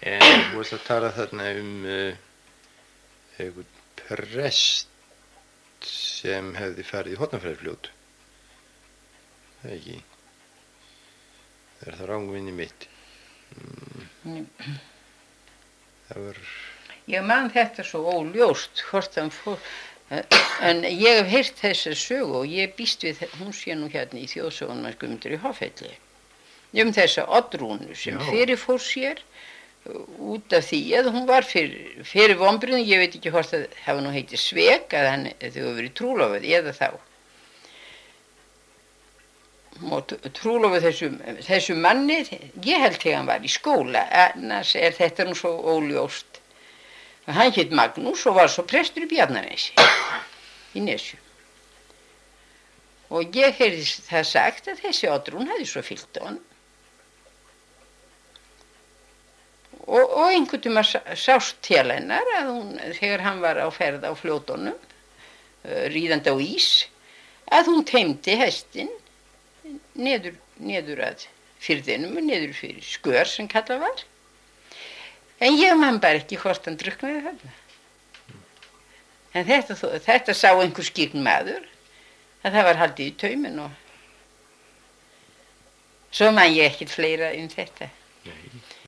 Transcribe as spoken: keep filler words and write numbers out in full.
En þú varst að tala þarna um uh, einhvern prest sem hefði farið í Hornafjarðarfljót. Það ekki. Það er það rangvinni mitt. Mm. Það var... Ég man þetta svo óljóst, hvort hann fór, en ég hef heyrt þessa sögu og ég býst við, hún sé nú hérna í þjóðsögunum að Guðmundur í Hoffelli, um þessa Oddrúnu sem fyrir fór sér út af því að hún var fyrir, fyrir vonbrigðum, ég veit ekki hvort það hafa nú heitið svek að hann, þau hafa verið trúlofuð eða þá. Og trúlofuð þessu, þessu manni, ég held þegar hann var í skóla, annars er þetta nú svo óljóst. Hann hét Magnús og var svo prestur í Bjarnanesi, í Nesju. Og ég heyrði það sagt að þessi Oddrún hefði svo fylgt honum. Og, og einhvern tíma sást til hennar að hún, þegar hann var á ferð á fljótunum, uh, ríðandi á ís, að hún teymdi hestinn niður, niður að firðinum og niður fyrir skör sem kallað var. En ég man bara ekki hvort hann druknaði þarna. En þetta, þetta sá einhver skýrn maður, að það var haldið í tauminn og svo man ég ekkert fleira um þetta.